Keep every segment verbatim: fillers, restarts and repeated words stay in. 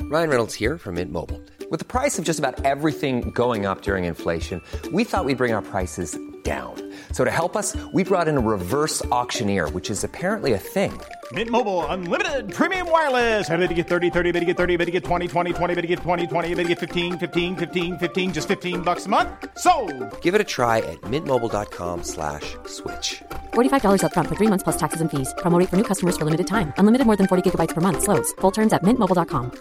Ryan Reynolds here from Mint Mobile. With the price of just about everything going up during inflation, we thought we'd bring our prices down. So to help us, we brought in a reverse auctioneer, which is apparently a thing. Mint Mobile Unlimited Premium Wireless. How to get thirty, thirty, how to get thirty, how to get twenty, twenty, twenty, how to get twenty, twenty, how to get fifteen, fifteen, fifteen, fifteen, just fifteen bucks a month? Sold! Give it a try at mintmobile.com slash switch. forty-five dollars up front for three months plus taxes and fees. Promo rate for new customers for limited time. Unlimited more than forty gigabytes per month. Slows full terms at mint mobile dot com.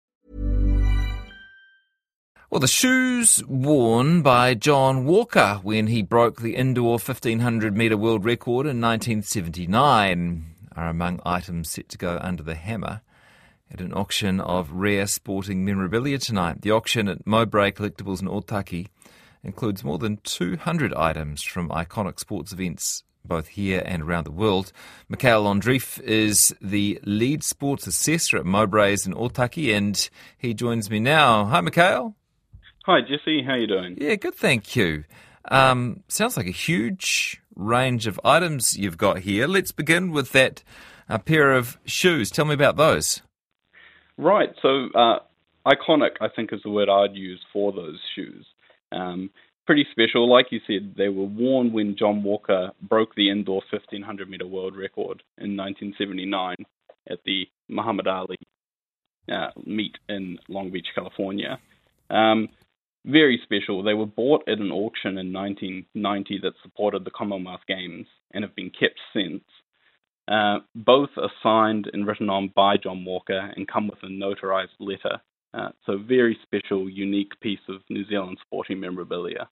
Well, the shoes worn by John Walker when he broke the indoor fifteen hundred metre world record in nineteen seventy-nine are among items set to go under the hammer at an auction of rare sporting memorabilia tonight. The auction at Mowbray Collectibles in Otaki includes more than two hundred items from iconic sports events both here and around the world. Mikhail Ondreev is the lead sports assessor at Mowbray's in Otaki, and he joins me now. Hi, Mikhail. Hi, Jesse. How you doing? Yeah, good, thank you. Um, sounds like a huge range of items you've got here. Let's begin with that uh, pair of shoes. Tell me about those. Right. So, uh, iconic, I think, is the word I'd use for those shoes. Um, pretty special. Like you said, they were worn when John Walker broke the indoor fifteen hundred metre world record in nineteen seventy-nine at the Muhammad Ali uh, meet in Long Beach, California. Um, Very special. They were bought at an auction in nineteen ninety that supported the Commonwealth Games and have been kept since. Uh, both are signed and written on by John Walker and come with a notarized letter. Uh, so very special, unique piece of New Zealand sporting memorabilia.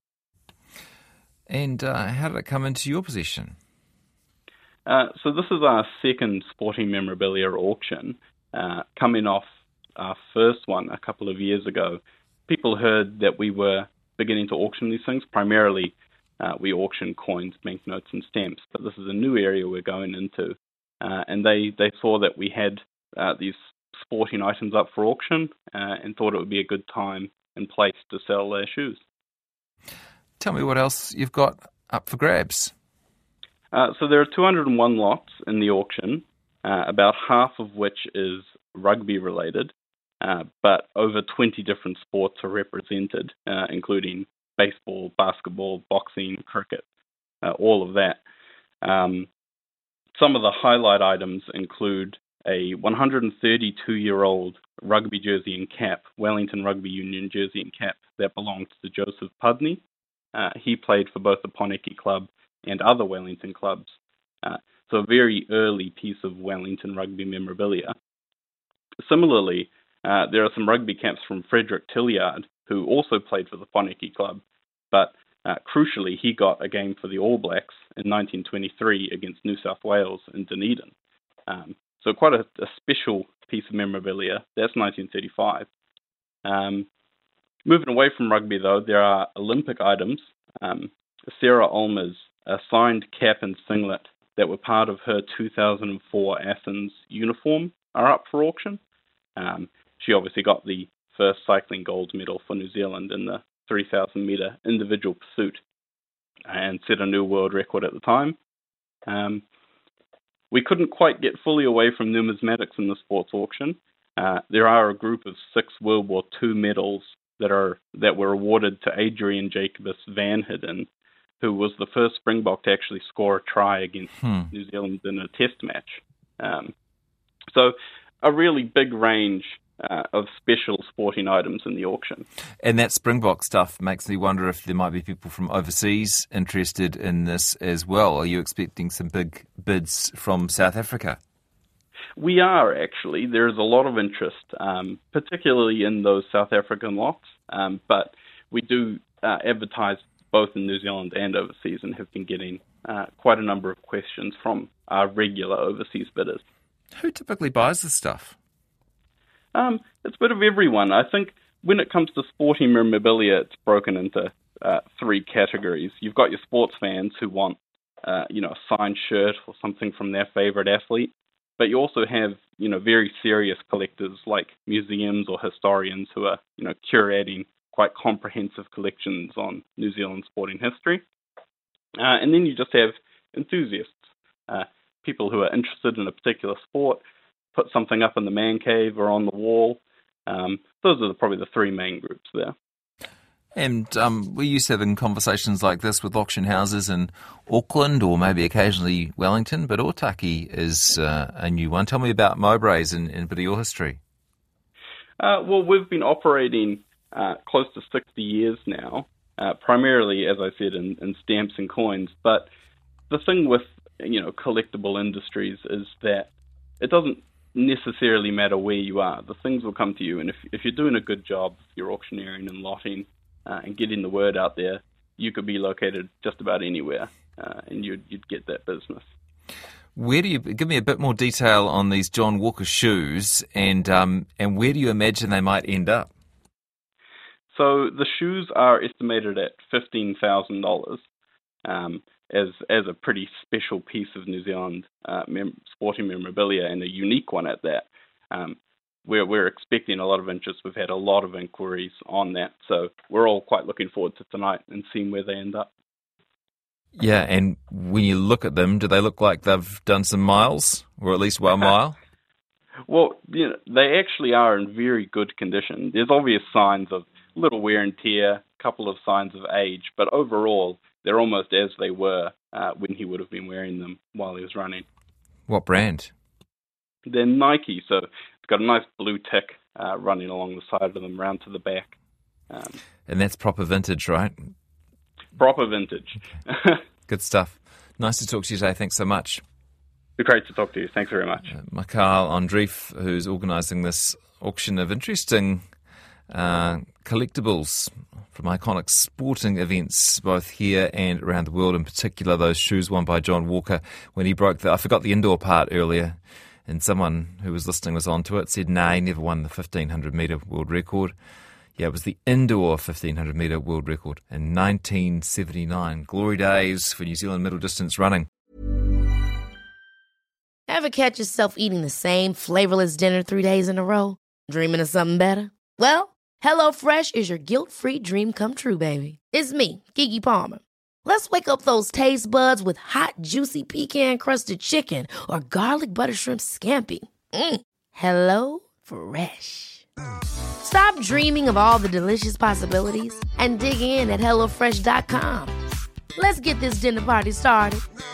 And uh, how did it come into your possession? Uh, so this is our second sporting memorabilia auction, uh, coming off our first one a couple of years ago. People heard that we were beginning to auction these things. Primarily, uh, we auction coins, banknotes, and stamps, but this is a new area we're going into. Uh, and they, they saw that we had uh, these sporting items up for auction uh, and thought it would be a good time and place to sell their shoes. Tell me what else you've got up for grabs. Uh, so there are two hundred one lots in the auction, uh, about half of which is rugby related. Uh, but over twenty different sports are represented, uh, including baseball, basketball, boxing, cricket, uh, all of that. Um, some of the highlight items include a one hundred thirty-two-year-old rugby jersey and cap, Wellington Rugby Union jersey and cap, that belonged to Joseph Pudney. Uh, he played for both the Poneke Club and other Wellington clubs. Uh, so a very early piece of Wellington rugby memorabilia. Similarly, Uh, there are some rugby caps from Frederick Tilliard, who also played for the Poneke Club, but uh, crucially, he got a game for the All Blacks in nineteen twenty-three against New South Wales in Dunedin. Um, so quite a, a special piece of memorabilia. That's nineteen thirty-five. Um, moving away from rugby, though, there are Olympic items. Um, Sarah Ulmer's a signed cap and singlet that were part of her two thousand four Athens uniform are up for auction. Um, She obviously got the first cycling gold medal for New Zealand in the three thousand metre individual pursuit and set a new world record at the time. Um, we couldn't quite get fully away from numismatics in the sports auction. Uh, there are a group of six World War Two medals that are that were awarded to Adrian Jacobus Van Hidden, who was the first Springbok to actually score a try against hmm. New Zealand in a test match. Um, so a really big range Uh, of special sporting items in the auction. And that Springbok stuff makes me wonder if there might be people from overseas interested in this as well. Are you expecting some big bids from South Africa? We are, actually. There's a lot of interest, um, particularly in those South African lots, um, but we do uh, advertise both in New Zealand and overseas and have been getting uh, quite a number of questions from our regular overseas bidders. Who typically buys this stuff? Um, it's a bit of everyone. I think when it comes to sporting memorabilia, it's broken into uh, three categories. You've got your sports fans who want, uh, you know, a signed shirt or something from their favorite athlete, but you also have, you know, very serious collectors like museums or historians who are, you know, curating quite comprehensive collections on New Zealand sporting history. Uh, and then you just have enthusiasts, uh, people who are interested in a particular sport, put something up in the man cave or on the wall, Um, those are the, probably the three main groups there. And um, we used to having conversations like this with auction houses in Auckland or maybe occasionally Wellington, but Otaki is uh, a new one. Tell me about Mowbray's and, and a bit of your history. Uh, well, we've been operating uh, close to sixty years now, uh, primarily, as I said, in, in stamps and coins. But the thing with, you know, collectible industries is that it doesn't necessarily matter where you are. The things will come to you, and if, if you're doing a good job, if you're auctioneering and lotting, Uh, and getting the word out there, you could be located just about anywhere, uh, and you'd, you'd get that business. Where do you give me a bit more detail on these John Walker shoes, and um, and where do you imagine they might end up? So the shoes are estimated at fifteen thousand dollars um, as as a pretty special piece of New Zealand uh, mem- sporting memorabilia, and a unique one at that. Um, We're, we're expecting a lot of interest. We've had a lot of inquiries on that. So we're all quite looking forward to tonight and seeing where they end up. Yeah, and when you look at them, do they look like they've done some miles, or at least one mile? Well, you know, they actually are in very good condition. There's obvious signs of little wear and tear, a couple of signs of age, but overall, they're almost as they were uh, when he would have been wearing them while he was running. What brand? They're Nike, so it's got a nice blue tick uh, running along the side of them, round to the back. Um, and that's proper vintage, right? Proper vintage. Okay. Good stuff. Nice to talk to you today. Thanks so much. Great to talk to you. Thanks very much. Uh, Mikael Andrief, who's organising this auction of interesting uh, collectibles from iconic sporting events, both here and around the world, in particular those shoes won by John Walker when he broke the, I forgot the indoor part earlier, and someone who was listening was onto it, said, nah, he never won the fifteen hundred metre world record. Yeah, it was the indoor fifteen hundred metre world record in nineteen seventy-nine. Glory days for New Zealand middle distance running. Ever catch yourself eating the same flavourless dinner three days in a row? Dreaming of something better? Well, HelloFresh is your guilt-free dream come true, baby. It's me, Keke Palmer. Let's wake up those taste buds with hot, juicy pecan-crusted chicken or garlic butter shrimp scampi. Mm. Hello Fresh. Stop dreaming of all the delicious possibilities and dig in at hello fresh dot com. Let's get this dinner party started.